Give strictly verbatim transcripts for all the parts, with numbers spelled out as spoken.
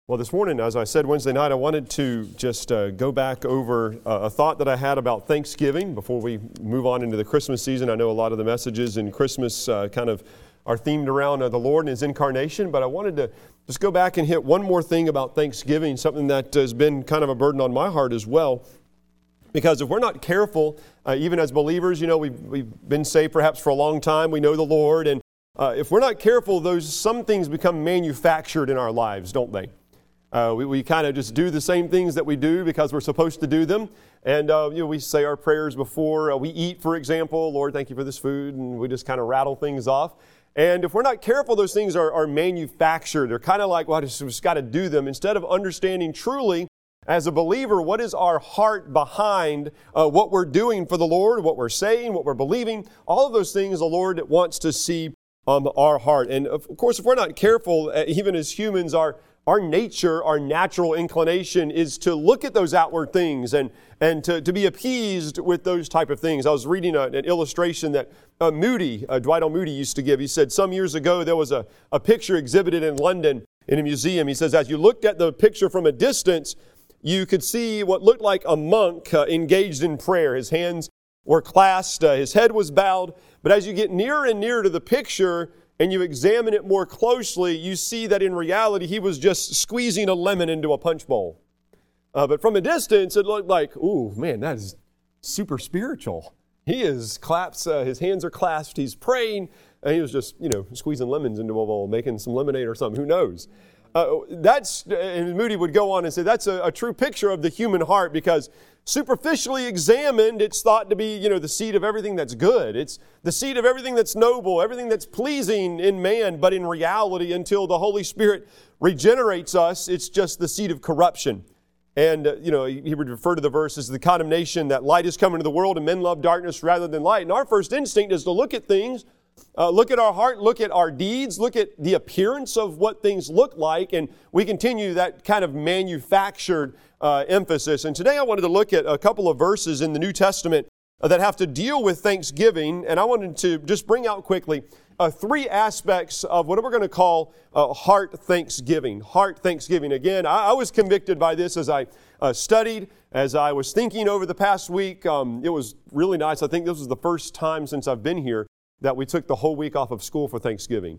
Well, this morning, as I said Wednesday night, I wanted to just uh, go back over uh, a thought that I had about Thanksgiving before we move on into the Christmas season. I know a lot of the messages in Christmas uh, kind of are themed around uh, the Lord and His incarnation, but I wanted to just go back and hit one more thing about Thanksgiving, something that has been kind of a burden on my heart as well. Because if we're not careful, uh, even as believers, you know, we've, we've been saved perhaps for a long time, we know the Lord, and uh, if we're not careful, those some things become manufactured in our lives, don't they? Uh, we we kind of just do the same things that we do because we're supposed to do them. And uh, you know, we say our prayers before uh, we eat, for example. Lord, thank you for this food. And we just kind of rattle things off. And if we're not careful, those things are, are manufactured. They're kind of like, well, I just, just got to do them. Instead of understanding truly, as a believer, what is our heart behind uh, what we're doing for the Lord, what we're saying, what we're believing. All of those things the Lord wants to see on our heart. And of course, if we're not careful, uh, even as humans, our Our nature, our natural inclination is to look at those outward things and, and to, to be appeased with those type of things. I was reading a, an illustration that uh, Moody, uh, Dwight L. Moody used to give. He said some years ago there was a, a picture exhibited in London in a museum. He says as you looked at the picture from a distance, you could see what looked like a monk uh, engaged in prayer. His hands were clasped, uh, his head was bowed. But as you get nearer and nearer to the picture, and you examine it more closely, you see that in reality he was just squeezing a lemon into a punch bowl. Uh, but from a distance, it looked like, ooh, man, that is super spiritual. He is claps, uh, his hands are clasped, he's praying, and he was just, you know, squeezing lemons into a bowl, making some lemonade or something, who knows? Uh, that's, and Moody would go on and say, that's a, a true picture of the human heart, because superficially examined, it's thought to be, you know, the seed of everything that's good. It's the seed of everything that's noble, everything that's pleasing in man. But in reality, until the Holy Spirit regenerates us, it's just the seed of corruption. And, uh, you know, he would refer to the verse as the condemnation that light is coming into the world and men love darkness rather than light. And our first instinct is to look at things, uh, look at our heart, look at our deeds, look at the appearance of what things look like, and we continue that kind of manufactured Uh, emphasis. And today I wanted to look at a couple of verses in the New Testament uh, that have to deal with Thanksgiving, and I wanted to just bring out quickly uh, three aspects of what we're going to call uh, heart thanksgiving. Heart thanksgiving. Again, I, I was convicted by this as I uh, studied, as I was thinking over the past week. Um, it was really nice. I think this was the first time since I've been here that we took the whole week off of school for Thanksgiving.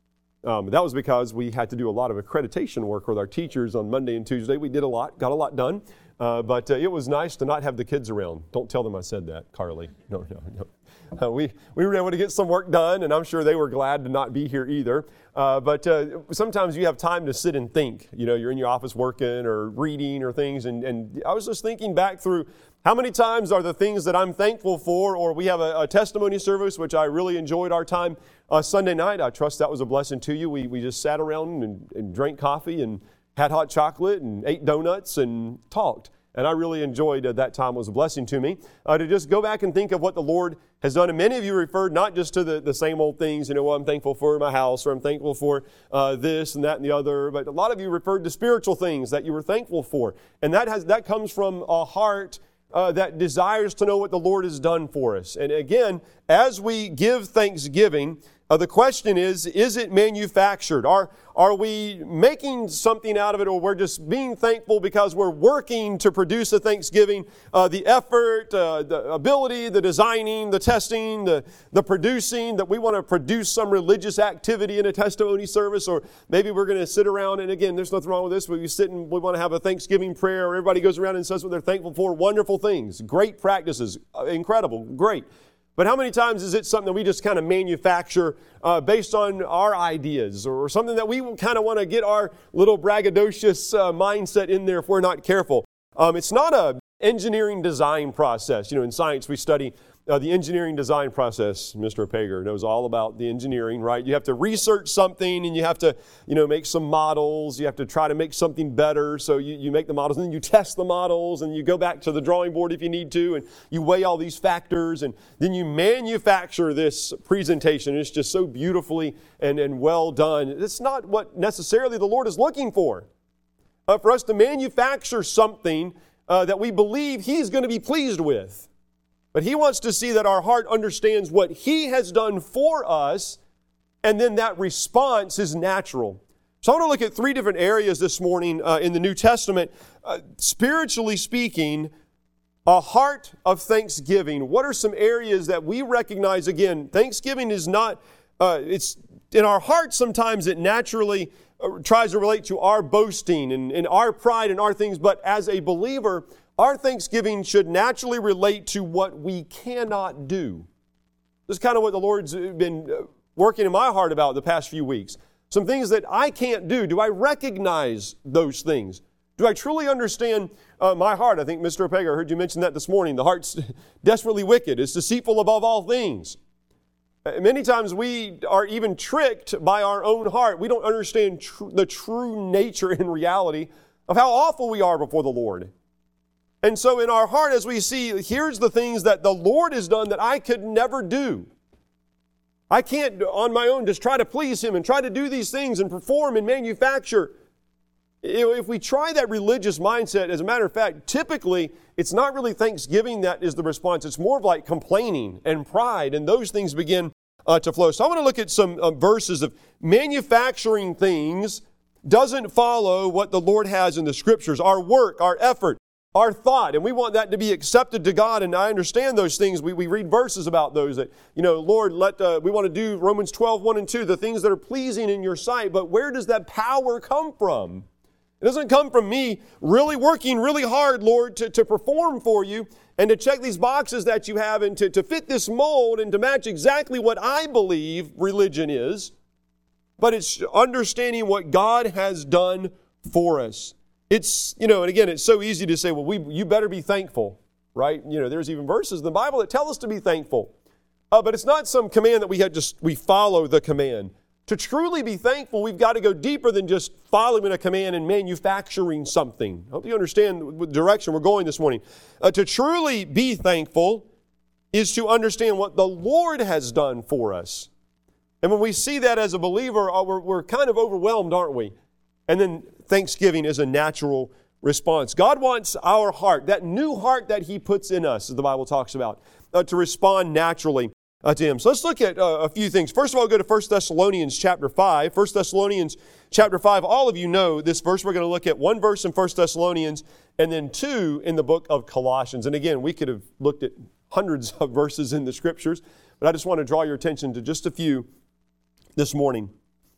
Um, that was because we had to do a lot of accreditation work with our teachers on Monday and Tuesday. We did a lot, got a lot done, uh, but uh, it was nice to not have the kids around. Don't tell them I said that, Carly. No, no, no. Uh, we, we were able to get some work done, and I'm sure they were glad to not be here either. Uh, but uh, sometimes you have time to sit and think. You know, you're in your office working or reading or things, and, and I was just thinking back through how many times are the things that I'm thankful for, or we have a, a testimony service, which I really enjoyed our time uh, Sunday night. I trust that was a blessing to you. We we just sat around and, and drank coffee and had hot chocolate and ate donuts and talked. And I really enjoyed uh, that time. It was a blessing to me uh, to just go back and think of what the Lord has done. And many of you referred not just to the, the same old things, you know, well, I'm thankful for my house, or I'm thankful for uh, this and that and the other. But a lot of you referred to spiritual things that you were thankful for. And that has that comes from a heart Uh, that desires to know what the Lord has done for us. And again, as we give thanksgiving, uh, the question is, is it manufactured? Are, are we making something out of it, or we're just being thankful because we're working to produce a thanksgiving? Uh, the effort, uh, the ability, the designing, the testing, the, the producing, that we want to produce some religious activity in a testimony service, or maybe we're going to sit around, and again, there's nothing wrong with this, but we sit and we want to have a Thanksgiving prayer, or everybody goes around and says what they're thankful for. Wonderful things, great practices, incredible, great. But how many times is it something that we just kind of manufacture uh, based on our ideas, or something that we kind of want to get our little braggadocious uh, mindset in there if we're not careful? Um, it's not a engineering design process. You know, in science we study uh, the engineering design process. Mister Pager knows all about the engineering, right? You have to research something, and you have to, you know, make some models. You have to try to make something better. So you, you make the models, and then you test the models, and you go back to the drawing board if you need to, and you weigh all these factors, and then you manufacture this presentation. It's just so beautifully and, and well done. It's not what necessarily the Lord is looking for. Uh, for us to manufacture something uh, that we believe He's going to be pleased with. But He wants to see that our heart understands what He has done for us, and then that response is natural. So I want to look at three different areas this morning uh, in the New Testament. Uh, spiritually speaking, a heart of thanksgiving. What are some areas that we recognize? Again, thanksgiving is not, uh, it's in our heart sometimes it naturally uh, tries to relate to our boasting and, and our pride and our things, but as a believer, our thanksgiving should naturally relate to what we cannot do. This is kind of what the Lord's been working in my heart about the past few weeks. Some things that I can't do. Do I recognize those things? Do I truly understand uh, my heart? I think, Mister Opega, I heard you mention that this morning. The heart's desperately wicked. It's deceitful above all things. Uh, many times we are even tricked by our own heart. We don't understand tr- the true nature and reality of how awful we are before the Lord. And so in our heart, as we see, here's the things that the Lord has done that I could never do. I can't, on my own, just try to please Him and try to do these things and perform and manufacture. If we try that religious mindset, as a matter of fact, typically, it's not really thanksgiving that is the response. It's more of like complaining and pride, and those things begin uh, to flow. So I want to look at some uh, verses of manufacturing things doesn't follow what the Lord has in the Scriptures. Our work, our effort, our thought, and we want that to be accepted to God, and I understand those things. We, we read verses about those that, you know, Lord, let uh, we want to do Romans twelve, one and two, the things that are pleasing in your sight, but where does that power come from? It doesn't come from me really working really hard, Lord, to, to perform for you and to check these boxes that you have and to, to fit this mold and to match exactly what I believe religion is, but it's understanding what God has done for us. It's, you know, and again, it's so easy to say, well, we, you better be thankful, right? You know, there's even verses in the Bible that tell us to be thankful. Uh, but it's not some command that we had just, we follow the command. To truly be thankful, we've got to go deeper than just following a command and manufacturing something. I hope you understand the direction we're going this morning. Uh, to truly be thankful is to understand what the Lord has done for us. And when we see that as a believer, uh, we're, we're kind of overwhelmed, aren't we? And then thanksgiving is a natural response. God wants our heart, that new heart that He puts in us, as the Bible talks about, uh, to respond naturally uh, to Him. So let's look at uh, a few things. First of all, go to First Thessalonians chapter five. First Thessalonians chapter five, all of you know this verse. We're going to look at one verse in First Thessalonians and then two in the book of Colossians. And again, we could have looked at hundreds of verses in the Scriptures, but I just want to draw your attention to just a few this morning.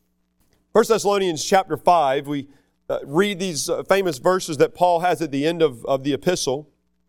First Thessalonians chapter five, we uh, read these uh, famous verses that Paul has at the end of, of the epistle.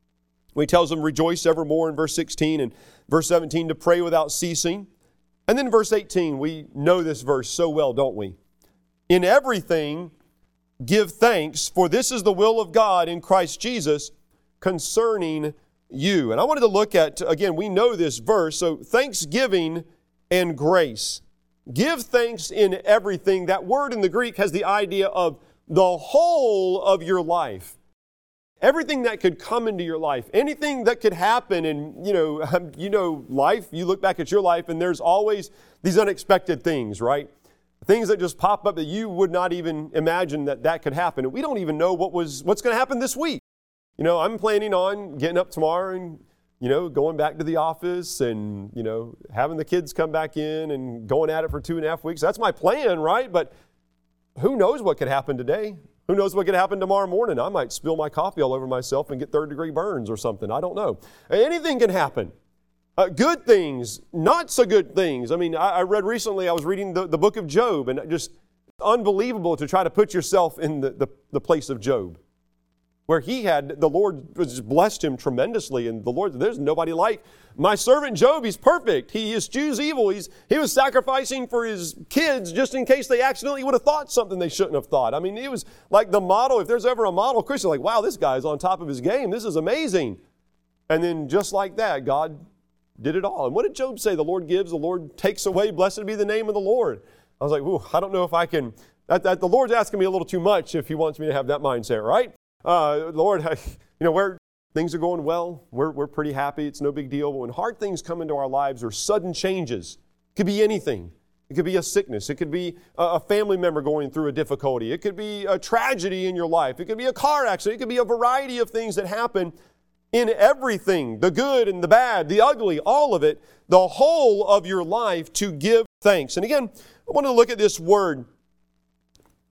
He tells them, rejoice evermore in verse sixteen, and verse seventeen, to pray without ceasing. And then verse eighteen, we know this verse so well, don't we? In everything, give thanks, for this is the will of God in Christ Jesus concerning you. And I wanted to look at, again, we know this verse, so thanksgiving and grace. Give thanks in everything. That word in the Greek has the idea of the whole of your life. Everything that could come into your life, anything that could happen, and you know, you know, life, you look back at your life and there's always these unexpected things, right? Things that just pop up that you would not even imagine that that could happen. And we don't even know what was, what's going to happen this week. You know, I'm planning on getting up tomorrow and you know, going back to the office and, you know, having the kids come back in and going at it for two and a half weeks. That's my plan, right? But who knows what could happen today? Who knows what could happen tomorrow morning? I might spill my coffee all over myself and get third degree burns or something. I don't know. Anything can happen. Uh, good things, not so good things. I mean, I, I read recently, I was reading the, the book of Job, and just unbelievable to try to put yourself in the, the, the place of Job, where he had, the Lord just blessed him tremendously, and the Lord, there's nobody like my servant Job. He's perfect. He eschews evil. He's, he was sacrificing for his kids just in case they accidentally would have thought something they shouldn't have thought. I mean, it was like the model. If there's ever a model Christian, like, wow, this guy's on top of his game. This is amazing. And then just like that, God did it all. And what did Job say? The Lord gives, the Lord takes away. Blessed be the name of the Lord. I was like, ooh, I don't know if I can, that, that, the Lord's asking me a little too much if He wants me to have that mindset, right? Uh, Lord, I, you know, where things are going well, we're, we're pretty happy. It's no big deal. But when hard things come into our lives or sudden changes, it could be anything. It could be a sickness. It could be a family member going through a difficulty. It could be a tragedy in your life. It could be a car accident. It could be a variety of things that happen in everything, the good and the bad, the ugly, all of it, the whole of your life, to give thanks. And again, I want to look at this word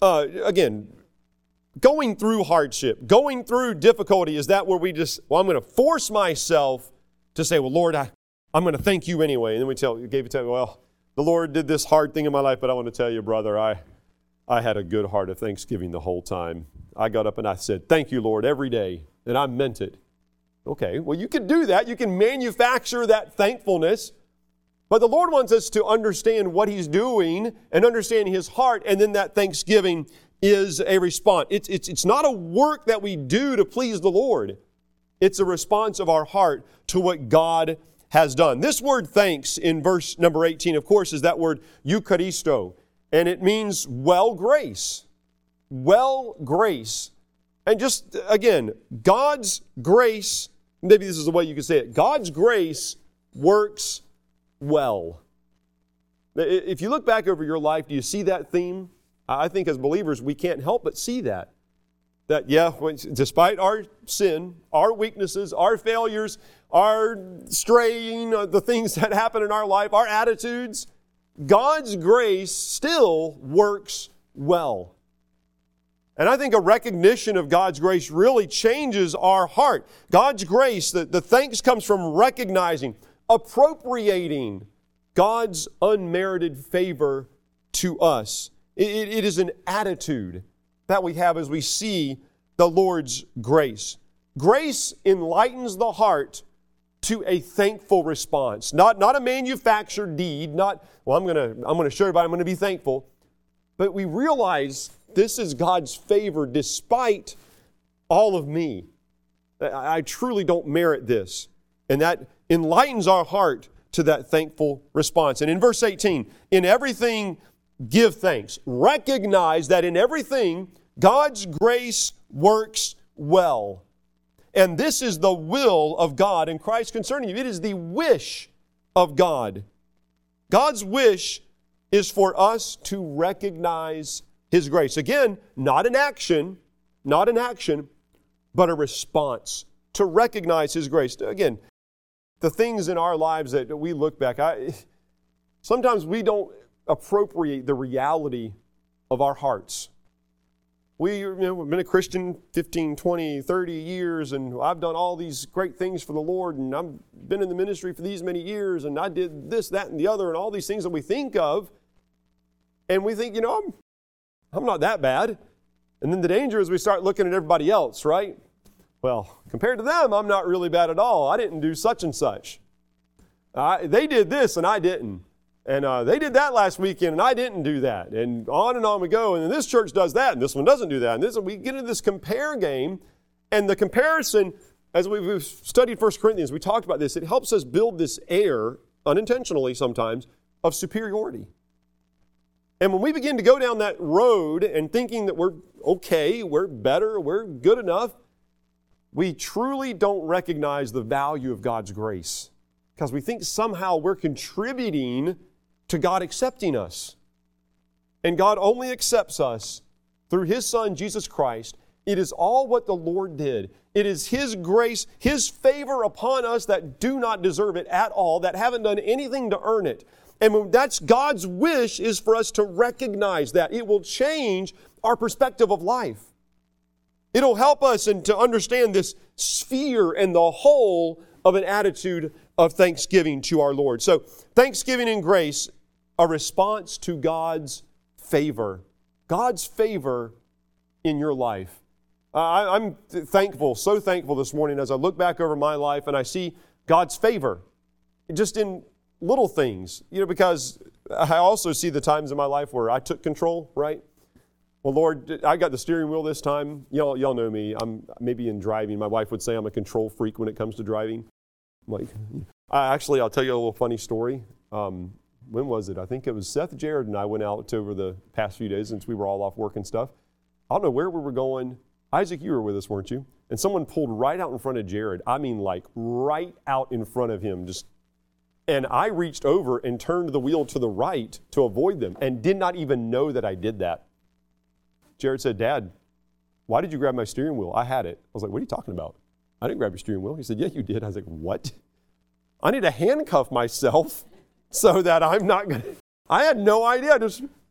uh, again, going through hardship, going through difficulty, is that where we just, well, I'm going to force myself to say, well, Lord, I, I'm going to thank you anyway. And then we tell, gave it to, well, the Lord did this hard thing in my life, but I want to tell you, brother, I, I had a good heart of thanksgiving the whole time. I got up and I said, thank you, Lord, every day. And I meant it. Okay, well, you can do that. You can manufacture that thankfulness. But the Lord wants us to understand what He's doing and understand His heart, and then that thanksgiving is a response. It's, it's, it's not a work that we do to please the Lord. It's a response of our heart to what God has done. This word thanks in verse number eighteen, of course, is that word Eucharisto, and it means well grace. Well grace. And just, again, God's grace, maybe this is the way you could say it, God's grace works well. If you look back over your life, do you see that theme? I think as believers, we can't help but see that. That, yeah, despite our sin, our weaknesses, our failures, our straying, the things that happen in our life, our attitudes, God's grace still works well. And I think a recognition of God's grace really changes our heart. God's grace, the, the thanks comes from recognizing, appropriating God's unmerited favor to us. It, it is an attitude that we have as we see the Lord's grace. Grace enlightens the heart to a thankful response. Not, not a manufactured deed, not, well, I'm going to I'm going to show everybody I'm going to be thankful. But we realize this is God's favor despite all of me. I, I truly don't merit this. And that enlightens our heart to that thankful response. And in verse eighteen, in everything give thanks. Recognize that in everything God's grace works well. And this is the will of God in Christ concerning you. It is the wish of God. God's wish is for us to recognize His grace. Again, not an action, not an action, but a response to recognize His grace. Again, the things in our lives that we look back, I, sometimes we don't appropriate the reality of our hearts. We, you know, we've been a Christian fifteen, twenty, thirty years, and I've done all these great things for the Lord, and I've been in the ministry for these many years, and I did this, that, and the other, and all these things that we think of, and we think, you know, I'm, I'm not that bad. And then the danger is we start looking at everybody else, right? Well, compared to them, I'm not really bad at all. I didn't do such and such. Uh, they did this, and I didn't. And uh, they did that last weekend, and I didn't do that. And on and on we go. And then this church does that, and this one doesn't do that. And this, we get into this compare game. And the comparison, as we've studied First Corinthians, we talked about this. It helps us build this air, unintentionally sometimes, of superiority. And when we begin to go down that road and thinking that we're okay, we're better, we're good enough, we truly don't recognize the value of God's grace. Because we think somehow we're contributing to God accepting us. And God only accepts us through His Son, Jesus Christ. It is all what the Lord did. It is His grace, His favor upon us that do not deserve it at all, that haven't done anything to earn it. And when that's God's wish, is for us to recognize that. It will change our perspective of life. It'll help us and to understand this sphere and the whole of an attitude of thanksgiving to our Lord. So, thanksgiving and grace, a response to God's favor. God's favor in your life. Uh, I, I'm thankful, so thankful this morning as I look back over my life and I see God's favor just in little things. You know, because I also see the times in my life where I took control, right? Well, Lord, I got the steering wheel this time. Y'all, y'all know me. I'm maybe in driving. My wife would say I'm a control freak when it comes to driving. I'm like, I, actually, I'll tell you a little funny story. Um, when was it? I think it was Seth, Jared, and I went out over the past few days since we were all off work and stuff. I don't know where we were going. Isaac, you were with us, weren't you? And someone pulled right out in front of Jared. I mean, like right out in front of him. Just, and I reached over and turned the wheel to the right to avoid them and did not even know that I did that. Jared said, Dad, why did you grab my steering wheel? I had it. I was like, what are you talking about? I didn't grab your steering wheel. He said, yeah, you did. I was like, what? I need to handcuff myself so that I'm not going to. I had no idea. Just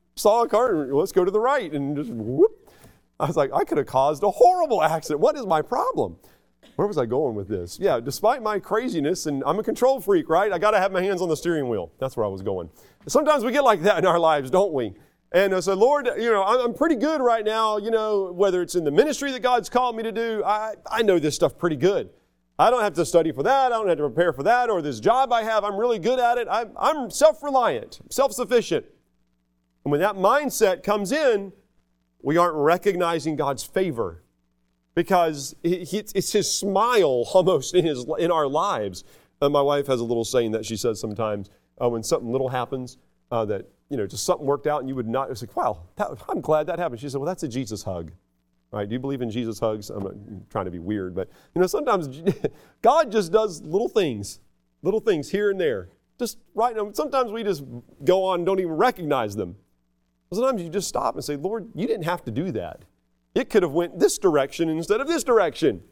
saw a car, let's go to the right, and just whoop. I was like, I could have caused a horrible accident. What is my problem? Where was I going with this? Yeah, despite my craziness, and I'm a control freak, right? I got to have my hands on the steering wheel. That's where I was going. Sometimes we get like that in our lives, don't we? And I said, Lord, you know, I'm pretty good right now, you know, whether it's in the ministry that God's called me to do, I, I know this stuff pretty good. I don't have to study for that. I don't have to prepare for that. Or this job I have, I'm really good at it. I'm, I'm self-reliant, self-sufficient. And when that mindset comes in, we aren't recognizing God's favor because it's His smile almost in, his, in our lives. And my wife has a little saying that she says sometimes uh, when something little happens uh, that, you know, just something worked out and you would not, it's like, wow, that, I'm glad that happened. She said, well, that's a Jesus hug. Right? Do you believe in Jesus hugs? I'm not trying to be weird, but, you know, sometimes God just does little things, little things here and there. Just right now, sometimes we just go on and don't even recognize them. Sometimes you just stop and say, Lord, you didn't have to do that. It could have went this direction instead of this direction.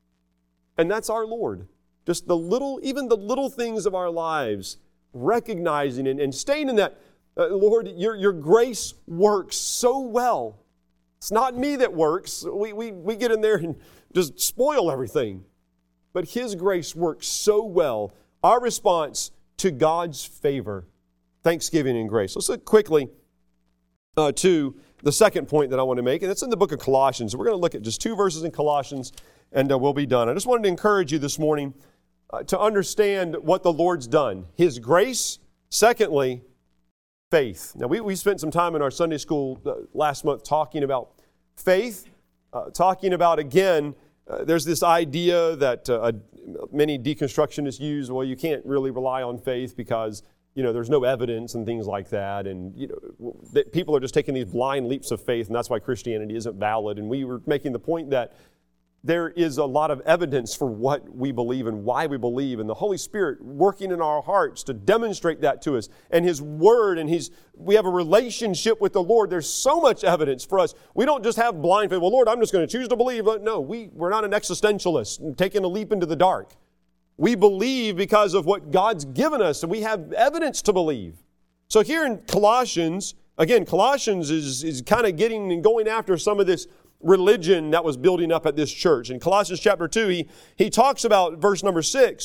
And that's our Lord. Just the little, even the little things of our lives, recognizing and, and staying in that, uh, Lord, your, your grace works so well. It's not me that works. We, we, we get in there and just spoil everything. But His grace works so well. Our response to God's favor, thanksgiving and grace. Let's look quickly uh, to the second point that I want to make, and it's in the book of Colossians. We're going to look at just two verses in Colossians, and uh, we'll be done. I just wanted to encourage you this morning uh, to understand what the Lord's done. His grace, secondly, faith. Now, we, we spent some time in our Sunday school uh, last month talking about faith, uh, talking about, again, uh, there's this idea that uh, many deconstructionists use, well, you can't really rely on faith because, you know, there's no evidence and things like that. And, you know, that people are just taking these blind leaps of faith, and that's why Christianity isn't valid. And we were making the point that there is a lot of evidence for what we believe and why we believe, and the Holy Spirit working in our hearts to demonstrate that to us. And His Word, and He's, we have a relationship with the Lord. There's so much evidence for us. We don't just have blind faith. Well, Lord, I'm just going to choose to believe. No, we, we're not an existentialist taking a leap into the dark. We believe because of what God's given us, and we have evidence to believe. So here in Colossians, again, Colossians is, is kind of getting and going after some of this religion that was building up at this church. In Colossians chapter two, he, he talks about verse number six.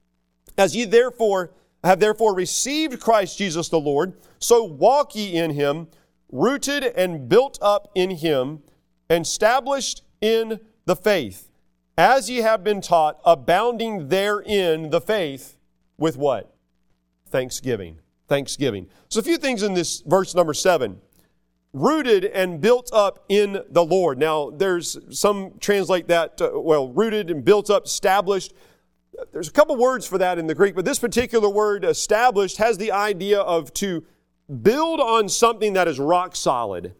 As ye therefore have therefore received Christ Jesus the Lord, so walk ye in Him, rooted and built up in Him, and established in the faith, as ye have been taught, abounding therein the faith with what? Thanksgiving. Thanksgiving. So a few things in this verse number seven. Rooted and built up in the Lord. Now, there's some translate that, uh, well, rooted and built up, established. There's a couple words for that in the Greek, but this particular word, established, has the idea of to build on something that is rock solid.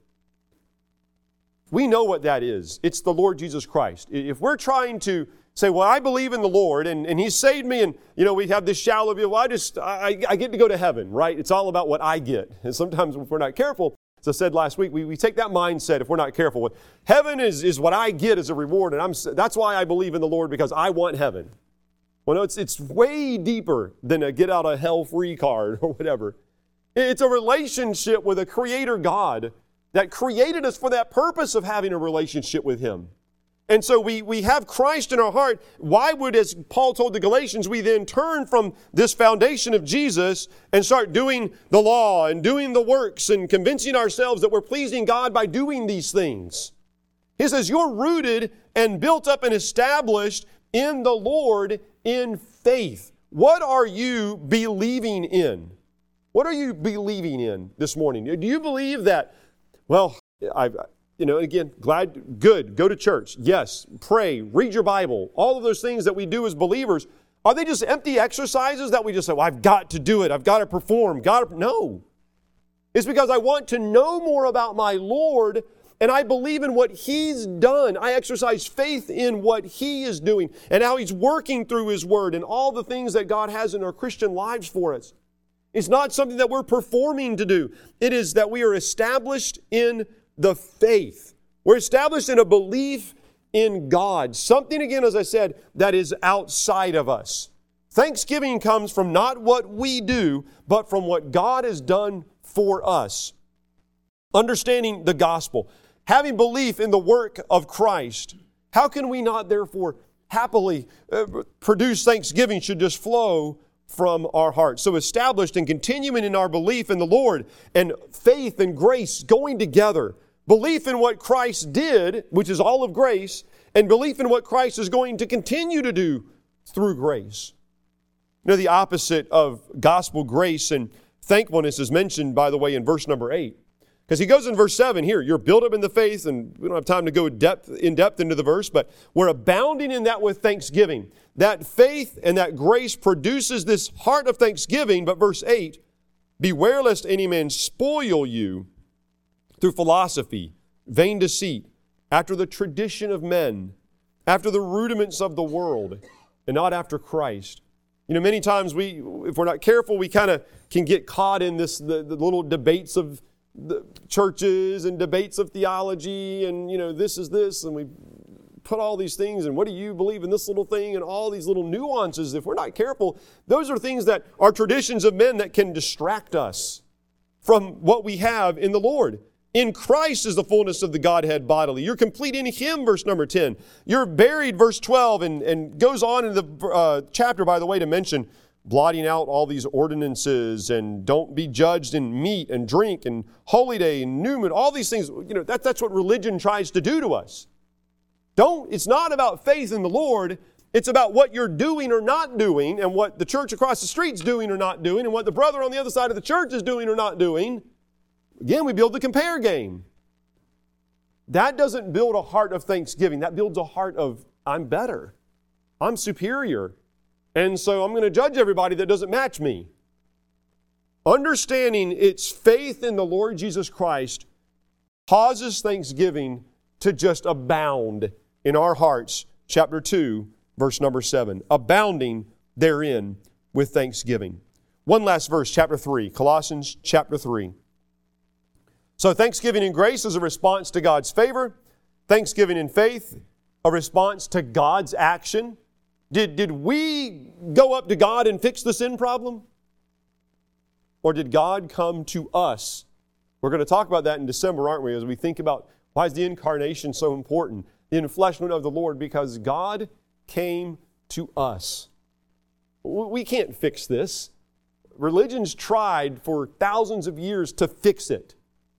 We know what that is. It's the Lord Jesus Christ. If we're trying to say, well, I believe in the Lord, and, and He saved me, and, you know, we have this shallow view, well, I just, I, I get to go to heaven, right? It's all about what I get. And sometimes if we're not careful, as I said last week, we, we take that mindset if we're not careful. Heaven is, is what I get as a reward, and I'm, that's why I believe in the Lord, because I want heaven. Well, no, it's, it's way deeper than a get out of hell free card or whatever. It's a relationship with a Creator God that created us for that purpose of having a relationship with Him. And so we, we have Christ in our heart. Why would, as Paul told the Galatians, we then turn from this foundation of Jesus and start doing the law and doing the works and convincing ourselves that we're pleasing God by doing these things? He says, you're rooted and built up and established in the Lord in faith. What are you believing in? What are you believing in this morning? Do you believe that, well, I've... You know, again, glad, good, go to church. Yes, pray, read your Bible. All of those things that we do as believers, are they just empty exercises that we just say, well, I've got to do it. I've got to perform. Got to, no. It's because I want to know more about my Lord, and I believe in what He's done. I exercise faith in what He is doing and how He's working through His Word and all the things that God has in our Christian lives for us. It's not something that we're performing to do. It is that we are established in the faith. We're established in a belief in God. Something, again, as I said, that is outside of us. Thanksgiving comes from not what we do, but from what God has done for us. understanding the gospel, having belief in the work of Christ, how can we not therefore happily uh, produce thanksgiving should just flow from our hearts? So established and continuing in our belief in the Lord and faith and grace going together, belief in what Christ did, which is all of grace, and belief in what Christ is going to continue to do through grace. You know, the opposite of gospel grace and thankfulness is mentioned, by the way, in verse number eight. Because he goes in verse seven here, you're built up in the faith, and we don't have time to go depth, in depth into the verse, but we're abounding in that with thanksgiving. That faith and that grace produces this heart of thanksgiving, but verse eight, beware lest any man spoil you through philosophy, vain deceit, after the tradition of men, after the rudiments of the world, and not after Christ. You know, many times we, if we're not careful, we kind of can get caught in this, the, the little debates of the churches and debates of theology and, you know, this is this, and we put all these things, and what do you believe in this little thing, and all these little nuances. If we're not careful, those are things that are traditions of men that can distract us from what we have in the Lord. In Christ is the fullness of the Godhead bodily. You're complete in Him, verse number ten. You're buried, verse twelve, and, and goes on in the uh, chapter, by the way, to mention blotting out all these ordinances and don't be judged in meat and drink and holy day and new moon, all these things. You know, that, that's what religion tries to do to us. Don't, it's not about faith in the Lord. It's about what you're doing or not doing, and what the church across the street's doing or not doing, and what the brother on the other side of the church is doing or not doing. Again, we build the compare game. That doesn't build a heart of thanksgiving. That builds a heart of, I'm better. I'm superior. And so I'm going to judge everybody that doesn't match me. Understanding it's faith in the Lord Jesus Christ causes thanksgiving to just abound in our hearts. Chapter two, verse number seven. Abounding therein with thanksgiving. One last verse, chapter three. Colossians chapter three. So thanksgiving in grace is a response to God's favor. Thanksgiving in faith, a response to God's action. Did, did we go up to God and fix the sin problem? Or did God come to us? We're going to talk about that in December, aren't we, as we think about why is the incarnation so important? The enfleshment of the Lord, because God came to us. We can't fix this. Religion's tried for thousands of years to fix it.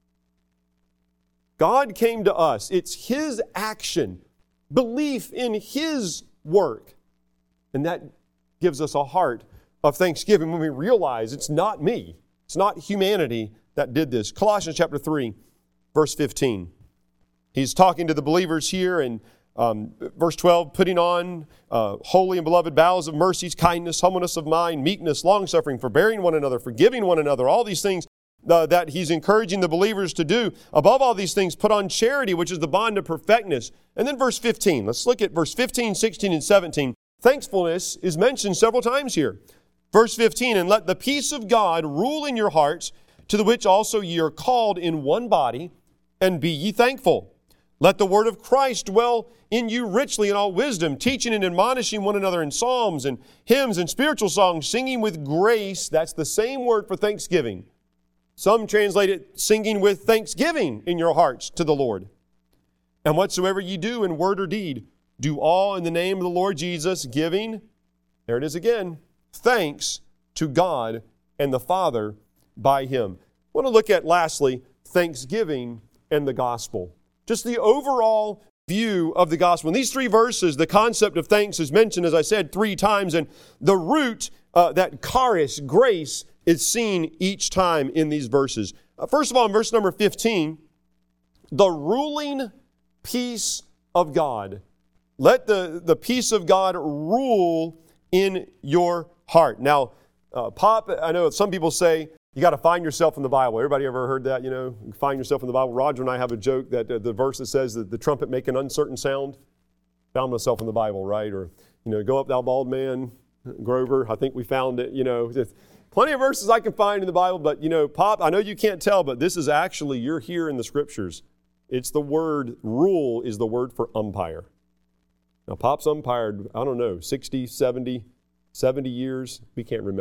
God came to us. It's His action, belief in His work. And that gives us a heart of thanksgiving when we realize it's not me. It's not humanity that did this. Colossians chapter three, verse fifteen. He's talking to the believers here in um, verse twelve, putting on uh, holy and beloved bowels of mercies, kindness, humbleness of mind, meekness, long-suffering, forbearing one another, forgiving one another, all these things uh, that he's encouraging the believers to do. Above all these things, put on charity, which is the bond of perfectness. And then verse fifteen. Let's look at verse fifteen, sixteen, and seventeen. Thankfulness is mentioned several times here. Verse fifteen, and let the peace of God rule in your hearts, to the which also ye are called in one body, and be ye thankful. Let the word of Christ dwell in you richly in all wisdom, teaching and admonishing one another in psalms and hymns and spiritual songs, singing with grace. That's the same word for thanksgiving. Some translate it singing with thanksgiving in your hearts to the Lord. And whatsoever ye do in word or deed, do all in the name of the Lord Jesus, giving, there it is again, thanks to God and the Father by Him. I want to look at, lastly, thanksgiving and the gospel. Just the overall view of the gospel. In these three verses, the concept of thanks is mentioned, as I said, three times, and the root, uh, that charis, grace, is seen each time in these verses. Uh, first of all, in verse number fifteen, the ruling peace of God. Let the, the peace of God rule in your heart. Now, uh, Pop, I know some people say you got to find yourself in the Bible. Everybody ever heard that, you know, find yourself in the Bible? Roger and I have a joke that uh, the verse that says that the trumpet make an uncertain sound. Found myself in the Bible, right? Or, you know, go up thou bald man, Grover. I think we found it, you know. Plenty of verses I can find in the Bible, but, you know, Pop, I know you can't tell, but this is actually, you're here in the Scriptures. It's the word, rule is the word for umpire. Now, Pop's umpired, I don't know, sixty, seventy, seventy years. We can't remember.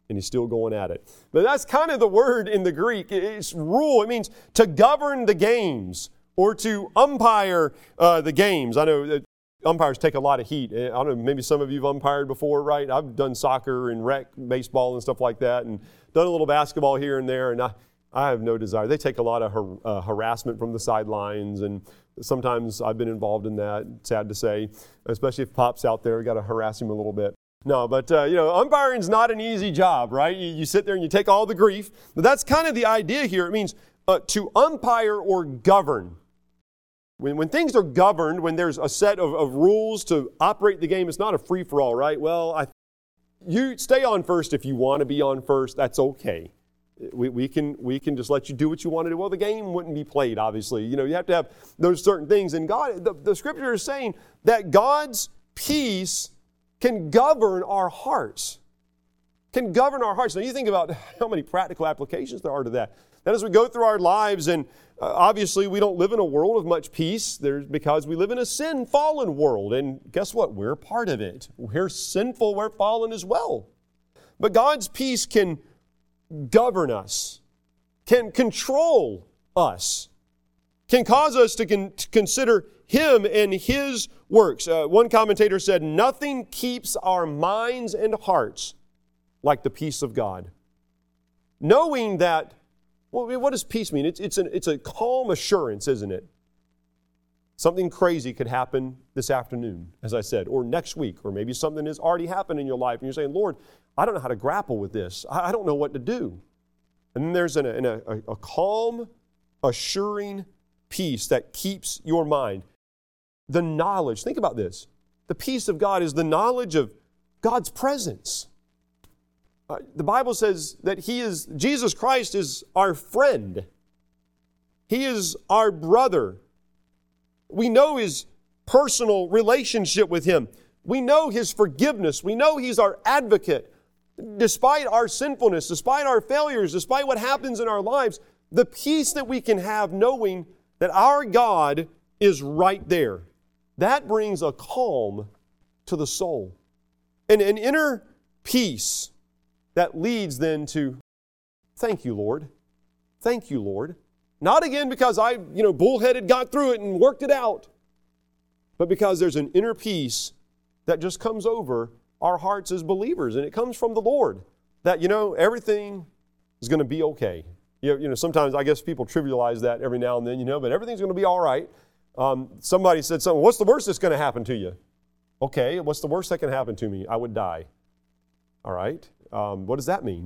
and he's still going at it. But that's kind of the word in the Greek. It's rule. It means to govern the games or to umpire uh, the games. I know that umpires take a lot of heat. I don't know, maybe some of you have umpired before, right? I've done soccer and rec, baseball and stuff like that, and done a little basketball here and there, and I, I have no desire. They take a lot of har- uh, harassment from the sidelines, and sometimes I've been involved in that, sad to say, especially if Pop's out there, we got to harass him a little bit. No, but, uh, you know, umpiring's not an easy job, right? You, you sit there and you take all the grief. But that's kind of the idea here. It means uh, to umpire or govern. When, when things are governed, when there's a set of, of rules to operate the game, it's not a free-for-all, right? Well, I, you stay on first if you want to be on first. That's okay. We, we can we can just let you do what you want to do. Well, the game wouldn't be played, obviously. You know, you have to have those certain things. And God, the, the Scripture is saying that God's peace can govern our hearts. Can govern our hearts. Now, you think about how many practical applications there are to that. That as we go through our lives, and uh, obviously we don't live in a world of much peace. There's because we live in a sin, fallen world. And guess what? We're part of it. We're sinful. We're fallen as well. But God's peace can govern us, can control us, can cause us to, con- to consider Him and His works. Uh, one commentator said, nothing keeps our minds and hearts like the peace of God. Knowing that, well, what does peace mean? It's, it's, an, it's a calm assurance, isn't it? Something crazy could happen this afternoon, as I said, or next week, or maybe something has already happened in your life, and you're saying, Lord, I don't know how to grapple with this. I, I don't know what to do. And then there's an, an, a, a calm, assuring peace that keeps your mind. The knowledge, think about this. The peace of God is the knowledge of God's presence. Uh, the Bible says that He is, Jesus Christ is our friend. He is our brother. We know His personal relationship with Him. We know His forgiveness. We know He's our advocate. Despite our sinfulness, despite our failures, despite what happens in our lives, the peace that we can have knowing that our God is right there. That brings a calm to the soul. And an inner peace that leads then to, thank you, Lord. Thank you, Lord. Not again because I, you know, bullheaded got through it and worked it out, but because there's an inner peace that just comes over our hearts as believers, and it comes from the Lord. That, you know, everything is going to be okay. You know, you know, sometimes I guess people trivialize that every now and then, you know, but everything's going to be all right. Um, somebody said something, what's the worst that's going to happen to you? Okay, what's the worst that can happen to me? I would die. All right. Um, what does that mean?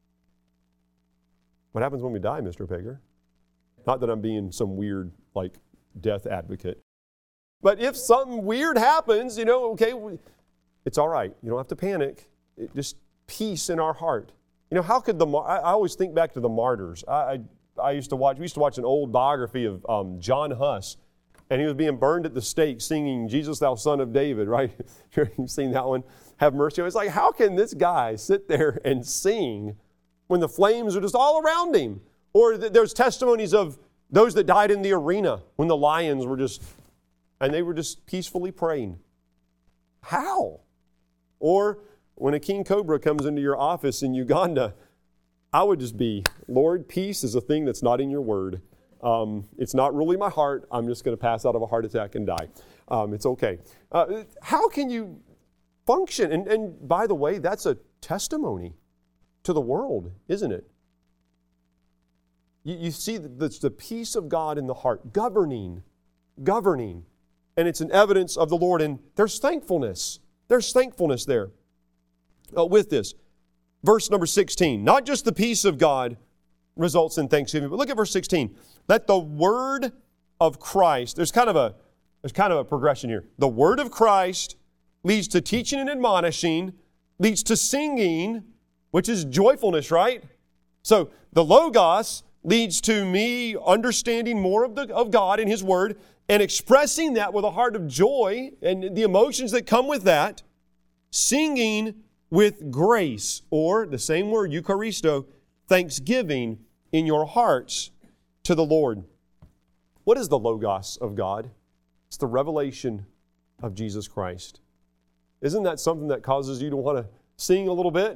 What happens when we die, Mister Pager? Not that I'm being some weird, like, death advocate. But if something weird happens, you know, okay, it's all right. You don't have to panic. It, just peace in our heart. You know, how could the, I, I always think back to the martyrs. I, I, I used to watch, we used to watch an old biography of um, John Huss, and he was being burned at the stake singing, Jesus, thou son of David, right? You've seen that one? Have mercy. It's like, how can this guy sit there and sing when the flames are just all around him? Or th- there's testimonies of those that died in the arena when the lions were just, and they were just peacefully praying. How? Or when a king cobra comes into your office in Uganda, I would just be, Lord, peace is a thing that's not in your word. Um, it's not really my heart. I'm just going to pass out of a heart attack and die. Um, it's okay. Uh, how can you function? And, and by the way, that's a testimony to the world, isn't it? You, you see the, the peace of God in the heart, governing, governing. And it's an evidence of the Lord. And there's thankfulness. There's thankfulness there uh, with this. Verse number sixteen, not just the peace of God results in thanksgiving, but look at verse sixteen. Let the word of Christ, there's kind of a, there's kind of a progression here. The word of Christ leads to teaching and admonishing, leads to singing, which is joyfulness, right? So the Logos leads to me understanding more of, the, of God and His Word and expressing that with a heart of joy and the emotions that come with that. Singing with grace, or the same word, Eucharisto, thanksgiving in your hearts to the Lord. What is the Logos of God? It's the revelation of Jesus Christ. Isn't that something that causes you to want to sing a little bit?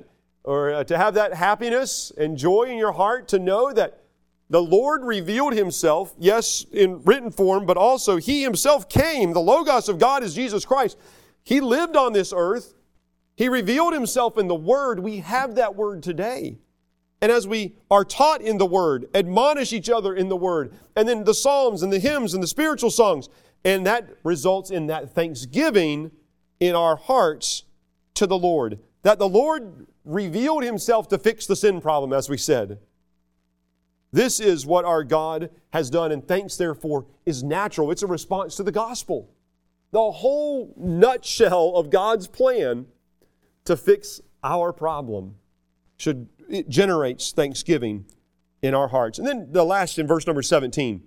or uh, to have that happiness and joy in your heart to know that the Lord revealed Himself, yes, in written form, but also He Himself came. The Logos of God is Jesus Christ. He lived on this earth. He revealed Himself in the Word. We have that Word today. And as we are taught in the Word, admonish each other in the Word, and then the Psalms and the hymns and the spiritual songs, and that results in that thanksgiving in our hearts to the Lord. That the Lord revealed Himself to fix the sin problem, as we said. This is what our God has done, and thanks, therefore, is natural. It's a response to the gospel. The whole nutshell of God's plan to fix our problem should it generates thanksgiving in our hearts. And then the last in verse number seventeen.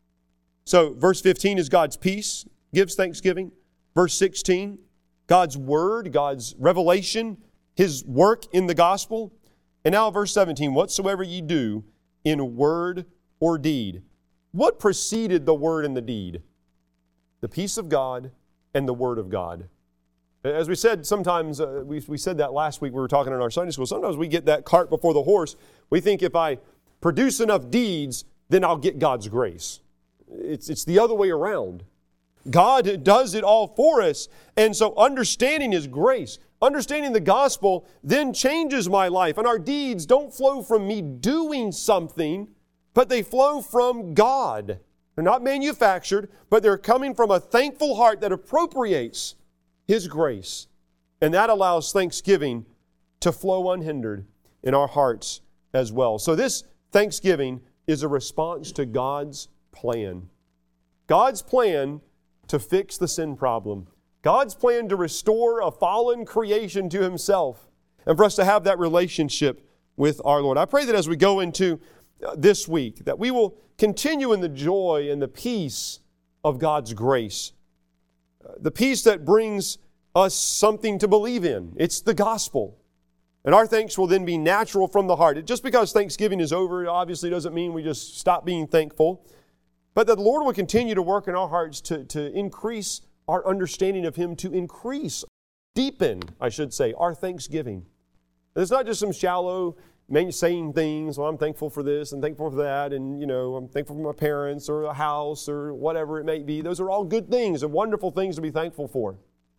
So verse fifteen is God's peace, gives thanksgiving. Verse sixteen, God's word, God's revelation, His work in the gospel. And now verse seventeen, whatsoever ye do in word or deed. What preceded the word and the deed? The peace of God and the word of God. As we said, sometimes, uh, we, we said that last week we were talking in our Sunday school, sometimes we get that cart before the horse. We think if I produce enough deeds, then I'll get God's grace. It's, it's the other way around. God does it all for us, and so understanding His grace, understanding the gospel, then changes my life. And our deeds don't flow from me doing something, but they flow from God. They're not manufactured, but they're coming from a thankful heart that appropriates His grace. And that allows thanksgiving to flow unhindered in our hearts as well. So this thanksgiving is a response to God's plan. God's plan to fix the sin problem. God's plan to restore a fallen creation to Himself, and for us to have that relationship with our Lord. I pray that as we go into this week, that we will continue in the joy and the peace of God's grace. The peace that brings us something to believe in. It's the gospel. And our thanks will then be natural from the heart. Just because Thanksgiving is over, obviously doesn't mean we just stop being thankful. But that the Lord will continue to work in our hearts to, to increase our understanding of Him, to increase, deepen, I should say, our thanksgiving. And it's not just some shallow saying things, well, I'm thankful for this and thankful for that, and, you know, I'm thankful for my parents or a house or whatever it may be. Those are all good things and wonderful things to be thankful for.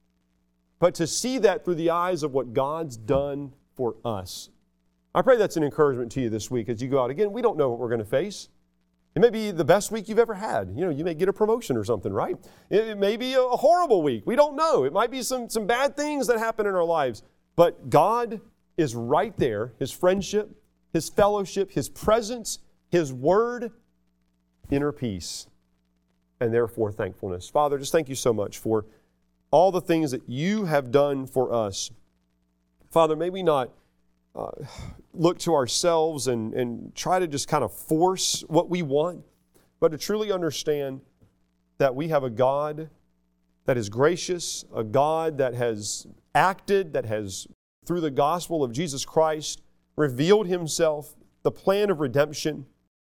But to see that through the eyes of what God's done for us. I pray that's an encouragement to you this week as you go out. Again, we don't know what we're going to face. It may be the best week you've ever had. You know, you may get a promotion or something, right? It, it may be a horrible week. We don't know. It might be some, some bad things that happen in our lives. But God is right there. His friendship, His fellowship, His presence, His word, inner peace, and therefore thankfulness. Father, just thank you so much for all the things that you have done for us. Father, may we not uh, look to ourselves and, and try to just kind of force what we want, but to truly understand that we have a God that is gracious, a God that has acted, that has, through the gospel of Jesus Christ, revealed Himself, the plan of redemption.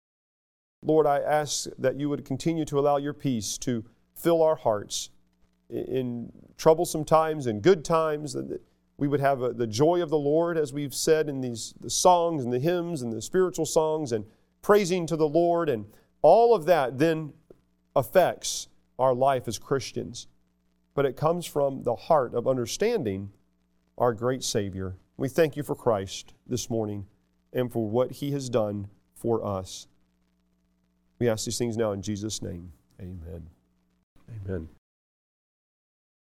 Lord, I ask that you would continue to allow your peace to fill our hearts in troublesome times, in good times, that we would have a, the joy of the Lord, as we've said in these the songs and the hymns and the spiritual songs, and praising to the Lord, and all of that then affects our life as Christians. But it comes from the heart of understanding our great Savior. We thank you for Christ this morning and for what He has done for us. We ask these things now in Jesus' name. Amen. Amen.